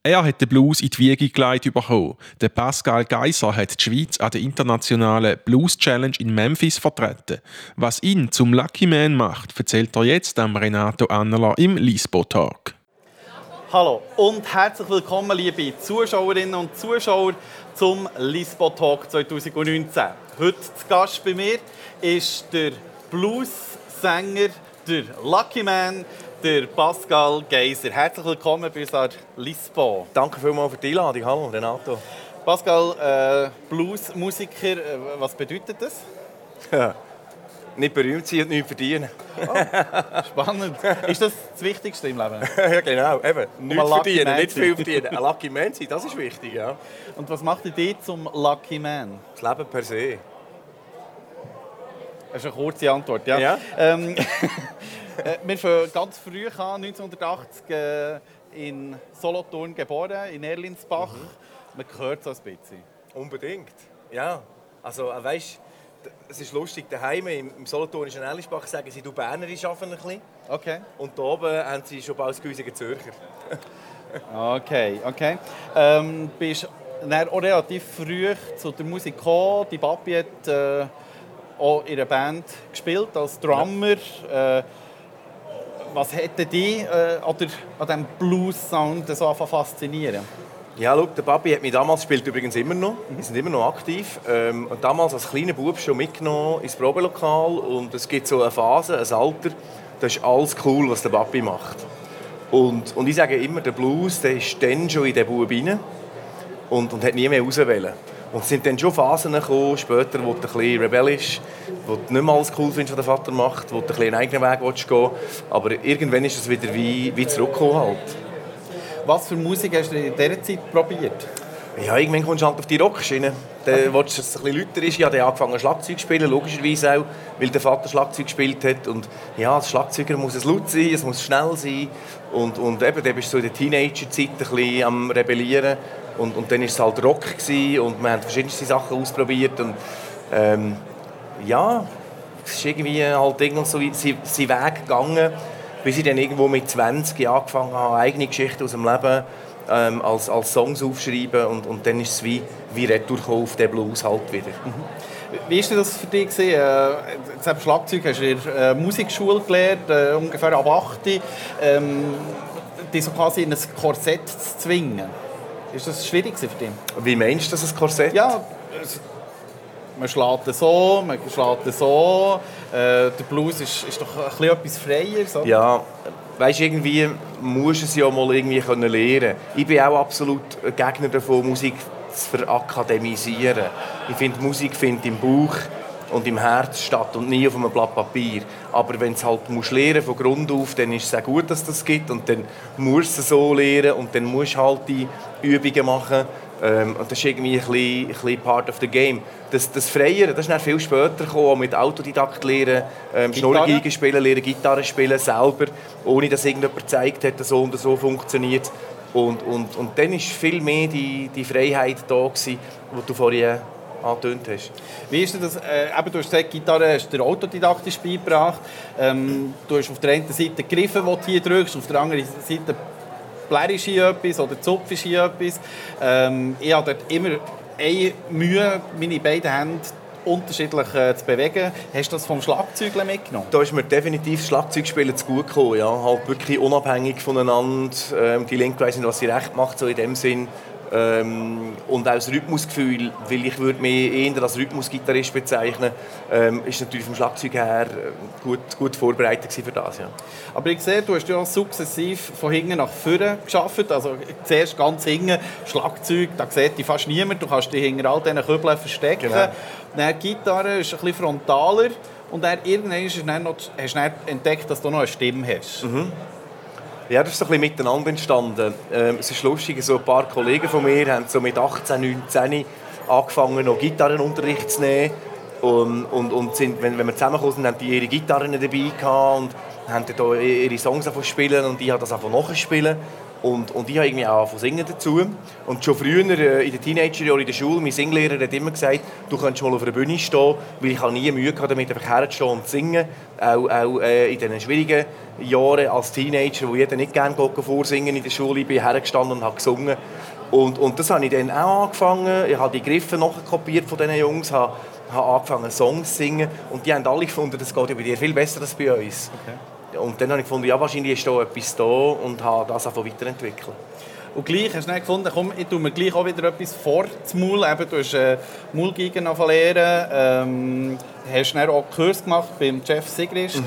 Er hat den Blues in die Wiege gelegt bekommen. Der Pascal Geiser hat die Schweiz an der internationalen Blues Challenge in Memphis vertreten. Was ihn zum Lucky Man macht, erzählt er jetzt am Renato Anneler im Lisbo Talk. Hallo und herzlich willkommen, liebe Zuschauerinnen und Zuschauer, zum Lisbo Talk 2019. Heute zu Gast bei mir ist der Blues-Sänger, der Lucky Man, der Pascal Geiser. Herzlich willkommen bei uns an Lisbo. Danke vielmals für die Einladung. Hallo, Renato. Pascal, Bluesmusiker, was bedeutet das? Ja. Nicht berühmt sein und nichts verdienen. Oh, spannend. Ist das das Wichtigste im Leben? Ja, genau. Eben. Nichts verdienen, nicht viel sein. verdienen. Ein Lucky Man sein, das ist wichtig. Ja. Und was macht dich zum Lucky Man? Das Leben per se. Das ist eine kurze Antwort, ja. Ja. Wir fangen ganz früh an, 1980 in Solothurn geboren, in Erlinsbach. Man hört so ein bisschen. Unbedingt. Ja. Also, weißt, es ist lustig, daheim im Solothurnischen Erlinsbach sagen sie, du Bernerisch arbeiten ein bisschen. Okay. Und da oben haben sie schon bald das Güsige Zürcher. Okay. Bist dann auch relativ früh zu der Musik gekommen. Die Papi hat auch in einer Band gespielt, als Drummer. Ja. Was hätte dich an diesem Blues-Sound so faszinieren? Ja, schau, der Papi hat mich damals spielt übrigens immer noch. Wir sind immer noch aktiv. Und damals als kleiner Bub schon mitgenommen ins Probelokal. Und es gibt so eine Phase, ein Alter, das ist alles cool, was der Papi macht. Und ich sage immer, der Blues, der ist dann schon in den Bub rein und hat nie mehr rauswählen. Und es sind dann schon Phasen gekommen, später, wo du ein bisschen rebellisch, wo du nicht mehr alles cool findest, was der Vater macht, wo du ein bisschen einen eigenen Weg gehen willst. Aber irgendwann ist es wieder wie zurückgekommen halt. Was für Musik hast du in dieser Zeit probiert? Ja, irgendwann kommst du halt auf die Rockschiene. Dann willst du, dass es ein bisschen lauter ist. Ich habe angefangen Schlagzeug zu spielen, logischerweise auch, weil der Vater Schlagzeug gespielt hat. Und ja, als Schlagzeuger muss es laut sein, es muss schnell sein. Und eben, dann bist du so in der Teenager-Zeit ein bisschen am Rebellieren. Und dann war es halt Rock gewesen, und wir haben verschiedenste Sachen ausprobiert. Und ja, es ist irgendwie halt irgendwann so seinen Weg gegangen, bis ich dann irgendwo mit 20 angefangen habe, eigene Geschichten aus dem Leben als Songs aufschreiben. Und dann ist es wie retour auf den Blues halt wieder. Wie war das für dich? Jetzt Schlagzeug hast du in der Musikschule gelernt, ungefähr ab 8. Dich so quasi in ein Korsett zu zwingen. Ist das schwierig für dich? Wie meinst du das, ein Korsett? Ja, man schlägt so, man schlägt so. Der Blues ist doch ein bisschen etwas freier. So. Ja, weißt, irgendwie musst du es ja mal irgendwie lernen. Ich bin auch absolut ein Gegner davon, Musik zu verakademisieren. Ich finde, Musik findet im Bauch und im Herz statt und nie auf einem Blatt Papier. Aber wenn du es halt lernen von Grund auf, dann ist es auch gut, dass das gibt. Und dann musst du es so lernen und dann musst du halt die Übungen machen. Und das ist irgendwie ein bisschen part of the game. Das Freiere, das ist dann viel später gekommen, mit Autodidakt lernen, Schnurrgeige spielen, lernen, Gitarre spielen selber, ohne dass irgendjemand gezeigt hat, dass so und so funktioniert. Und dann war viel mehr die Freiheit da gewesen, die du vorhin angetönt hast. Wie ist das? Du hast gesagt, Gitarre hast du autodidaktisch beigebracht. Du hast auf der einen Seite Griffe, die du hier drückst, auf der anderen Seite plärrisch hier etwas oder zupfisch hier etwas. Ich habe dort immer eine Mühe, meine beiden Hände unterschiedlich zu bewegen. Hast du das vom Schlagzeugler mitgenommen? Da ist mir definitiv das Schlagzeugspielen zu gut gekommen. Ja. Halt wirklich unabhängig voneinander. Die Linke weiss nicht, was sie recht macht, so in dem Sinn. Und auch das Rhythmusgefühl, weil ich würde mich eher als Rhythmusgitarrist bezeichnen, ist natürlich vom Schlagzeug her gut vorbereitet für das. Ja. Aber ich sehe, du hast ja sukzessiv von hinten nach vorne gearbeitet. Also zuerst ganz hinten Schlagzeug, da sieht dich fast niemand. Du kannst dich hinter all diesen Kübeln verstecken. Genau. Dann die Gitarre ist ein bisschen frontaler und dann irgendwann hast du entdeckt, dass du noch eine Stimme hast. Mhm. Ja, das ist so ein bisschen miteinander entstanden. Es ist lustig, so ein paar Kollegen von mir haben so mit 18, 19 angefangen, noch Gitarrenunterricht zu nehmen. Und sind, wenn wir zusammengekommen sind, haben die ihre Gitarren dabei gehabt und haben dann ihre Songs spielen und ich habe das einfach nachspielen. Und ich habe irgendwie auch von singen dazu. Und schon früher, in den Teenagerjahren in der Schule, mein Singlehrer hat immer gesagt, du könntest mal auf einer Bühne stehen, weil ich nie Mühe hatte, damit einfach herzustehen und zu singen. Auch in diesen schwierigen Jahren als Teenager, wo jeder nicht gerne vorsingen in der Schule, ich bin hergestanden und habe gesungen. Und das habe ich dann auch angefangen. Ich habe die Griffe nachkopiert von diesen Jungs, habe angefangen Songs zu singen. Und die haben alle gefunden, das geht bei dir viel besser als bei uns. Okay. Und dann habe ich gefunden, ja, wahrscheinlich ist da etwas da und habe das einfach weiterentwickelt. Und gleich hast du dann gefunden, komm, ich tue mir gleich auch wieder etwas vor zum Maul. Eben, du hast Maulgeigen lernen. Hast dann auch Kurs gemacht beim Jeff Sigrist.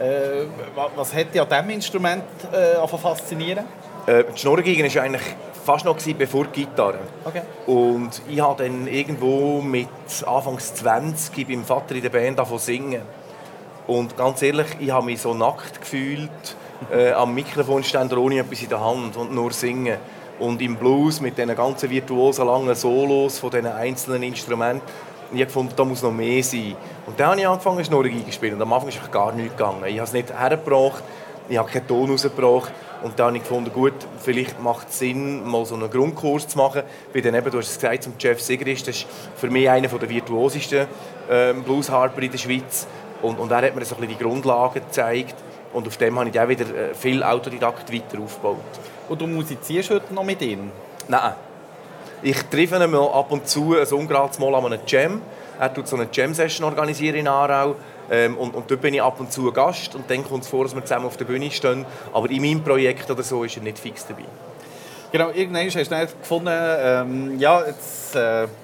Was hat dich an diesem Instrument faszinieren? Die Schnurrgeigen war eigentlich fast noch bevor die Gitarre. Okay. Und ich habe dann irgendwo mit Anfangs 20 beim Vater in der Band angefangen zu singen. Und ganz ehrlich, ich habe mich so nackt gefühlt, am Mikrofonständer ohne etwas in der Hand und nur singen. Und im Blues mit diesen ganzen virtuosen langen Solos von diesen einzelnen Instrumenten. Ich habe gefunden, da muss noch mehr sein. Und dann habe ich angefangen, Schnurrgeige zu spielen. Und am Anfang ist es gar nichts gegangen. Ich habe es nicht hergebracht, ich habe keinen Ton rausgebracht. Und dann habe ich gefunden, gut, vielleicht macht es Sinn, mal so einen Grundkurs zu machen. Weil dann eben, du hast es gesagt, zum Jeff Sigrist, das ist für mich einer der virtuosesten Bluesharper in der Schweiz. Und er hat mir so ein bisschen die Grundlagen gezeigt. Und auf dem habe ich auch wieder viel Autodidakt weiter aufgebaut. Und du musizierst heute noch mit ihm? Nein. Ich treffe ihn ab und zu ein ungerades Mal an einem Jam. Er tut so eine Jam-Session organisieren in Aarau. Und dort bin ich ab und zu Gast. Und dann kommt es vor, dass wir zusammen auf der Bühne stehen. Aber in meinem Projekt oder so ist er nicht fix dabei. Genau, irgendwann hast du dann gefunden, jetzt...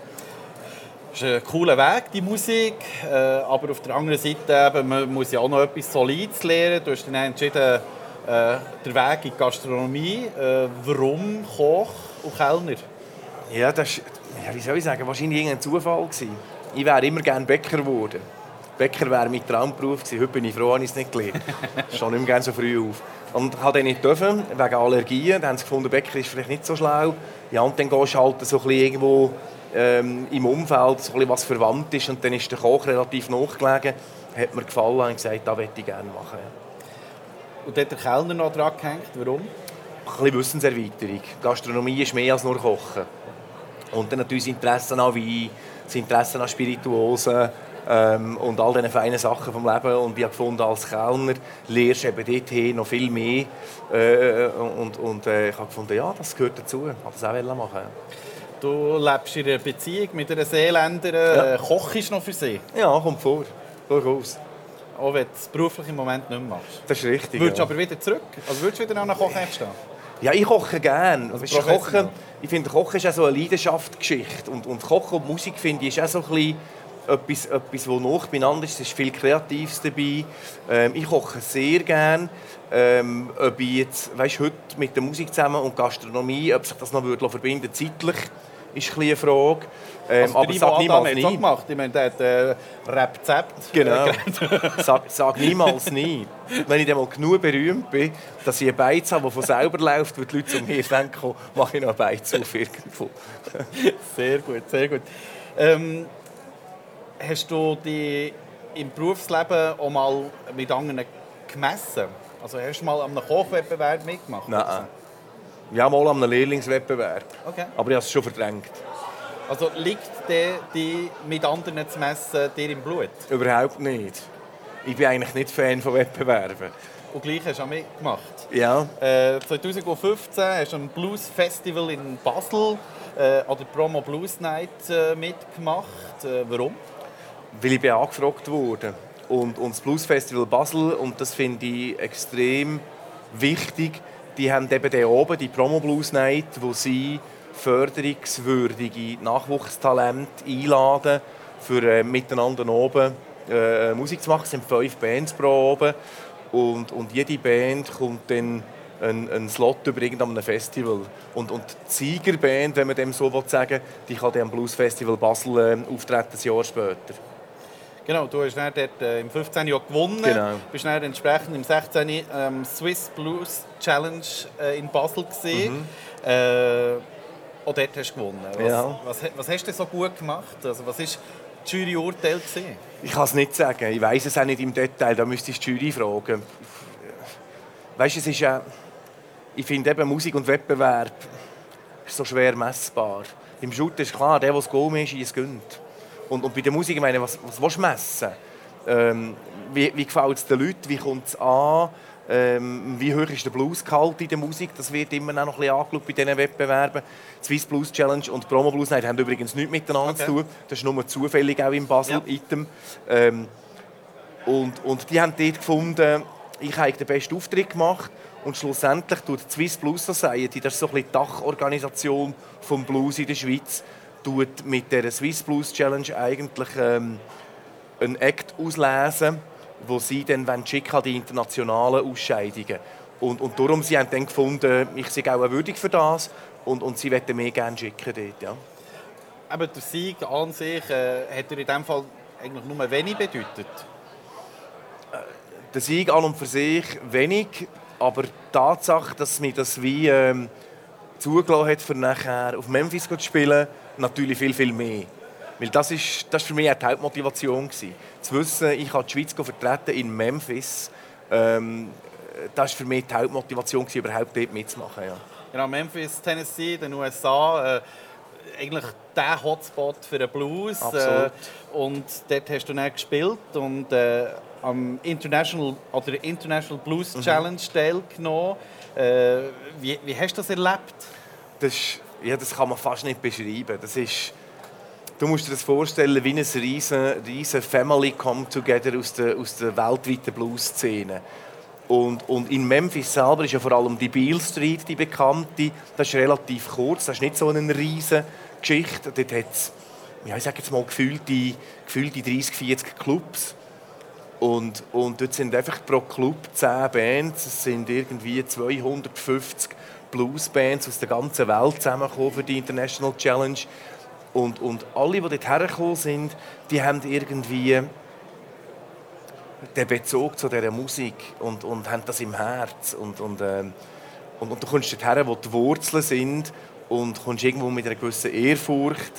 Es ist ein cooler Weg, die Musik, aber auf der anderen Seite eben, man muss ja auch noch etwas Solides lernen. Du hast dann entschieden, den Weg in die Gastronomie. Warum Koch und Kellner? Ja, das ist, wie soll ich sagen, wahrscheinlich irgendein Zufall gewesen. Ich wäre immer gerne Bäcker geworden. Bäcker wäre mein Traumberuf gewesen. Heute bin ich froh, dass ich es nicht gelernt habe. Ich stehe nicht mehr gerne so früh auf. Und ich durfte dann nicht dürfen, wegen Allergien. Dann haben sie gefunden, Bäcker ist vielleicht nicht so schlau. Ja, und dann gehst du halt so ein bisschen irgendwo im Umfeld, so ein bisschen was verwandt ist. Und dann ist der Koch relativ nachgelegen. Hat mir gefallen und gesagt, das möchte ich gerne machen. Und dort hat der Kellner noch dran gehängt. Warum? Ein bisschen Wissenserweiterung. Gastronomie ist mehr als nur Kochen. Und dann natürlich das Interesse an Wein, das Interesse an Spirituosen und all diese feinen Sachen vom Leben. Und ich habe gefunden, als Kellner lernst du eben dorthin noch viel mehr. Ich habe gefunden, ja, das gehört dazu. Ich wollte das auch machen. Du lebst in einer Beziehung mit einer Seeländerin. Ja. Kochst noch für sie? Ja, kommt vor. Durchaus. Auch wenn du es beruflich im Moment nicht mehr machst. Das ist richtig. Würdest du aber wieder zurück? Also würdest du wieder an einer Kochherd stehen? Ja, ich koche gerne. Also ich finde, Kochen ist auch so eine Leidenschaftsgeschichte. Und Kochen und Musik, finde ich, ist auch so ein bisschen etwas, das nah beieinander ist. Es ist viel Kreatives dabei. Ich koche sehr gerne. Ob ich jetzt, heute mit der Musik zusammen und Gastronomie, ob sich das noch verbinden würde, zeitlich, ist eine Frage. Aber sag niemals nie. Gemacht. Ich meine, der hat Rezept. Genau. Sag niemals nie. Wenn ich dann mal genug berühmt bin, dass ich eine Beiz habe, die von selber läuft, weil die Leute zu mir denken, mache ich noch eine Beiz auf irgendwo. Sehr gut, sehr gut. Hast du dich im Berufsleben auch mal mit anderen gemessen? Also hast du mal an einem Kochwettbewerb mitgemacht? Nein. Ja, mal an einem Lehrlingswettbewerb. Okay. Aber ich habe es schon verdrängt. Also liegt die mit anderen zu messen dir im Blut? Überhaupt nicht. Ich bin eigentlich nicht Fan von Wettbewerben. Und gleich hast du auch mitgemacht? Ja. 2015 hast du ein Blues Festival in Basel an der Promo Blues Night mitgemacht. Warum? Weil ich bin angefragt wurde. Und das Blues Festival Basel, und das finde ich extrem wichtig, die haben eben da oben die Promo Blues Night, wo sie förderungswürdige Nachwuchstalente einladen, für miteinander oben Musik zu machen. Es sind 5 Bands pro oben. Und jede Band kommt dann einen Slot über irgendeinem Festival. Und die Siegerband, wenn man dem so sagen will, die kann dann am Blues Festival Basel auftreten, ein Jahr später. Genau, du hast dann dort im 15. Jahr gewonnen. Genau. Bist dann entsprechend im 16. Swiss Blues Challenge in Basel gesehen. Auch dort hast du gewonnen. Was hast du so gut gemacht? Also, was war das Juryurteil? Ich kann es nicht sagen. Ich weiss es auch nicht im Detail. Da müsstest du die Jury fragen. Weißt, es ist ich finde eben Musik und Wettbewerb ist so schwer messbar. Im Shoot ist klar, der das Goal mehr schießt, gönnt. Und bei der Musik, ich meine, was willst du messen? Wie gefällt es den Leuten? Wie kommt es an? Wie hoch ist der Bluesgehalt in der Musik? Das wird immer noch ein bisschen angeschaut bei diesen Wettbewerben. Die Swiss Blues Challenge und die Promo Blues Night haben übrigens nichts miteinander zu tun. Das ist nur zufällig auch im Basel-Item. Und die haben dort gefunden, ich habe den besten Auftritt gemacht. Und schlussendlich tut die Swiss Blues Society, das ist so ein bisschen die Dachorganisation vom Blues in der Schweiz, tut mit der Swiss Blues Challenge eigentlich einen Act auslesen, wo sie dann schicken an die internationalen Ausscheidungen. Und darum sie haben dann gefunden, ich sei auch würdig für das und sie möchten mir gerne schicken dort, ja. Aber der Sieg an sich hat in diesem Fall eigentlich nur wenig bedeutet. Der Sieg an und für sich wenig, aber die Tatsache, dass mir das wie zugelassen hat, für nachher auf Memphis zu spielen, natürlich viel, viel mehr. Weil das für mich auch die Hauptmotivation gewesen. Zu wissen, ich kann die Schweiz vertreten in Memphis, das war für mich die Hauptmotivation gewesen, überhaupt dort mitzumachen. Ja. Genau, Memphis, Tennessee, den USA, eigentlich der Hotspot für den Blues. Absolut. Und dort hast du dann gespielt und am International Blues Challenge teilgenommen. Wie hast du das erlebt? Das kann man fast nicht beschreiben. Du musst dir das vorstellen wie eine riesen Family come together aus der weltweiten Blues-Szene. Und in Memphis selber ist ja vor allem die Beale Street, die bekannte. Das ist relativ kurz, das ist nicht so eine riesige Geschichte. Dort hat es, ich sage jetzt mal, gefühlte 30, 40 Clubs. Und dort sind einfach pro Club 10 Bands. Es sind irgendwie 250 Bluesbands aus der ganzen Welt zusammengekommen für die International Challenge. Und alle, die dort hergekommen sind, die haben irgendwie den Bezug zu dieser Musik und haben das im Herz. Und du kommst dort her, wo die Wurzeln sind und kommst irgendwo mit einer gewissen Ehrfurcht.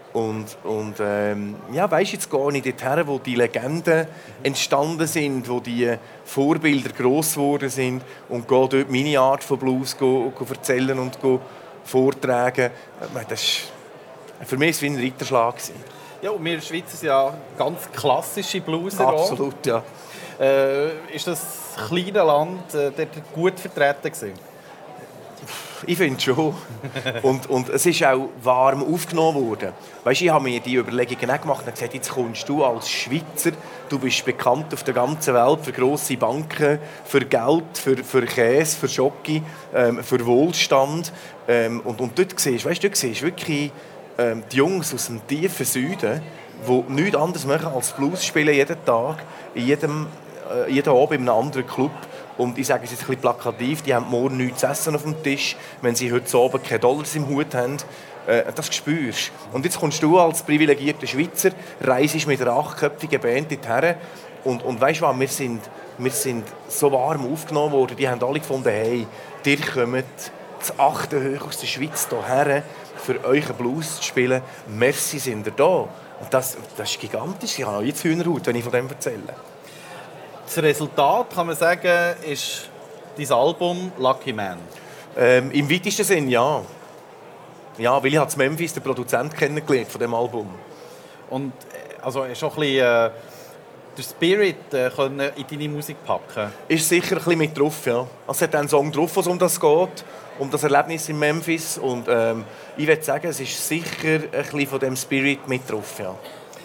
Weisst jetzt gar nicht dorthin, wo die Legenden entstanden sind, wo die Vorbilder gross geworden sind und geh dort meine Art von Blues erzählen und vortragen. Für mich war es wie ein Ritterschlag. Ja, und wir in der Schweiz sind ja ganz klassische Blueser. Absolut, ja. Ist das kleine Land dort gut vertreten gewesen? Ich finde schon. und es ist auch warm aufgenommen worden. Weißt, ich habe mir die Überlegungen auch gemacht und gesagt, jetzt kommst du als Schweizer, du bist bekannt auf der ganzen Welt für grosse Banken, für Geld, für Käse, für Schoki, für Wohlstand. Und dort siehst du wirklich die Jungs aus dem tiefen Süden, die nichts anderes machen als Blues spielen jeden Tag, jeden Abend in einem anderen Club. Und ich sage es jetzt ein bisschen plakativ, die haben morgen nichts zu essen auf dem Tisch, wenn sie heute Abend keine Dollars im Hut haben. Das spürst du. Und jetzt kommst du als privilegierter Schweizer, reist mit einer 8-köpfigen Band dorthin und weißt du was, wir sind so warm aufgenommen worden, die haben alle gefunden, hey, ihr kommt zu 8 hoch aus der Schweiz hierher, für euren Blues zu spielen. Merci, sind ihr da. Und das ist gigantisch. Ich habe auch jetzt Hühnerhaut, wenn ich von dem erzähle. Das Resultat, kann man sagen, ist dein Album «Lucky Man». Im weitesten Sinn, ja. Ja, weil ich in Memphis den Produzenten kennengelernt von diesem Album. Und also hast du auch ein bisschen den Spirit können in deine Musik packen? Ist sicher ein bisschen mit drauf, ja. Es hat einen Song drauf, was um das geht, um das Erlebnis in Memphis. Und ich würde sagen, es ist sicher ein bisschen von diesem Spirit mit drauf, ja.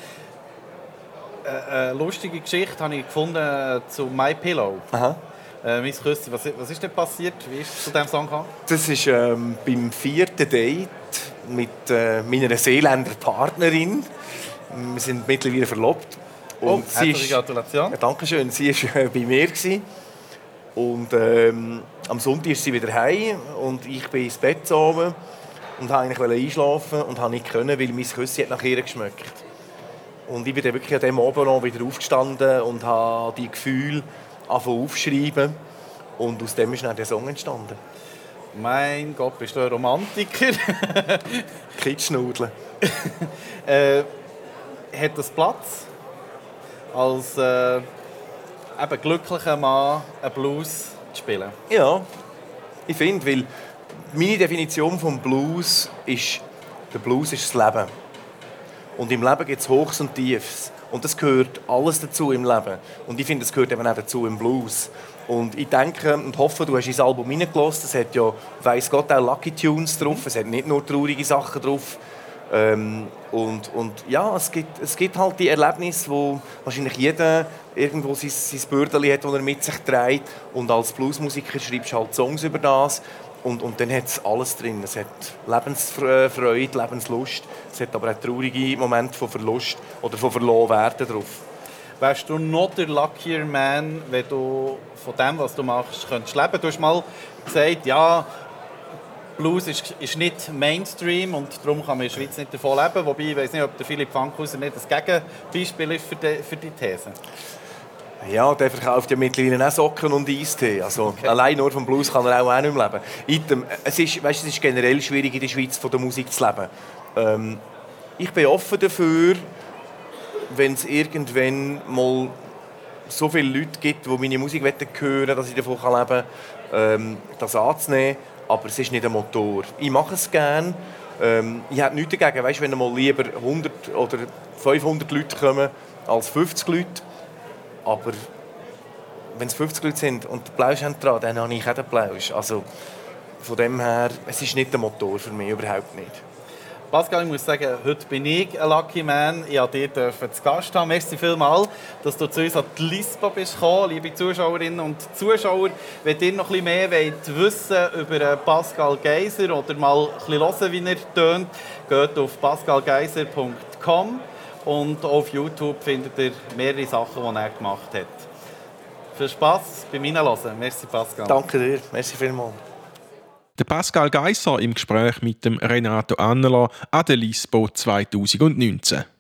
Eine lustige Geschichte habe ich gefunden zu «My Pillow». Aha. «Mein Küssi». Was ist denn passiert? Wie ist es zu diesem Song gekommen? Das ist beim 4. Date mit meiner Seeländer Partnerin. Wir sind mittlerweile verlobt. Und herzliche Gratulation. Ja, danke schön. Sie war bei mir. Und am Sonntag ist sie wieder heim und ich bin ins Bett oben und wollte eigentlich einschlafen und konnte nicht, weil mein Küssi nach ihr geschmeckt. Und ich bin dann wirklich an diesem Abend noch wieder aufgestanden und habe die Gefühle aufschreiben. Und aus dem ist dann der Song entstanden. Mein Gott, bist du ein Romantiker? Kitschnudeln. Hat das Platz, als glücklicher Mann einen Blues zu spielen? Ja. Ich finde, weil meine Definition vom Blues ist, der Blues ist das Leben. Und im Leben gibt es Hochs und Tiefs. Und das gehört alles dazu im Leben. Und ich finde, das gehört eben auch dazu im Blues. Und ich denke und hoffe, du hast ins Album reingelassen. Es hat ja, weiss Gott, auch Lucky Tunes drauf. Es hat nicht nur traurige Sachen drauf. Und ja, es gibt halt die Erlebnisse, wo wahrscheinlich jeder irgendwo sein Bürdeli hat, das er mit sich trägt. Und als Bluesmusiker schreibst du halt Songs über das. Und dann hat es alles drin. Es hat Lebensfreude, Lebenslust. Es hat aber auch traurige Momente von Verlust oder von Verlorenwerden drauf. Wärst du noch der luckier Man, wenn du von dem, was du machst, könntest leben? Du hast mal gesagt, ja, Blues ist nicht Mainstream und darum kann man in der Schweiz nicht davon leben. Wobei, ich weiß nicht, ob der Philipp Fankhauser nicht das Gegenbeispiel ist für die These. Ja, der verkauft ja mittlerweile auch Socken und Eistee. Also, okay. Allein nur vom Blues kann er auch nicht mehr leben. Es ist generell schwierig, in der Schweiz von der Musik zu leben. Ich bin offen dafür, wenn es irgendwann mal so viele Leute gibt, die meine Musik hören wollen, dass ich davon leben kann, das anzunehmen. Aber es ist nicht ein Motor. Ich mache es gerne. Ich habe nichts dagegen, weißt, wenn mal lieber 100 oder 500 Leute kommen als 50 Leute. Aber wenn es 50 Leute sind und den Plausch haben dran, dann habe ich auch den Plausch. Also von dem her, es ist nicht der Motor für mich, überhaupt nicht. Pascal, ich muss sagen, heute bin ich ein Lucky Man. Ich durfte dich zu Gast haben. Merci vielmals, dass du zu uns an die LISPA bist gekommen. Liebe Zuschauerinnen und Zuschauer, wenn ihr noch ein bisschen mehr wissen wollt über Pascal Geiser oder mal ein bisschen hören, wie er tönt, geht auf pascalgeiser.com und auf YouTube findet ihr mehrere Sachen, die er gemacht hat. Viel Spass beim Reinhören. Merci, Pascal. Danke dir. Merci vielmals. Der Pascal Geiser im Gespräch mit dem Renato Anneler an der LISPO 2019.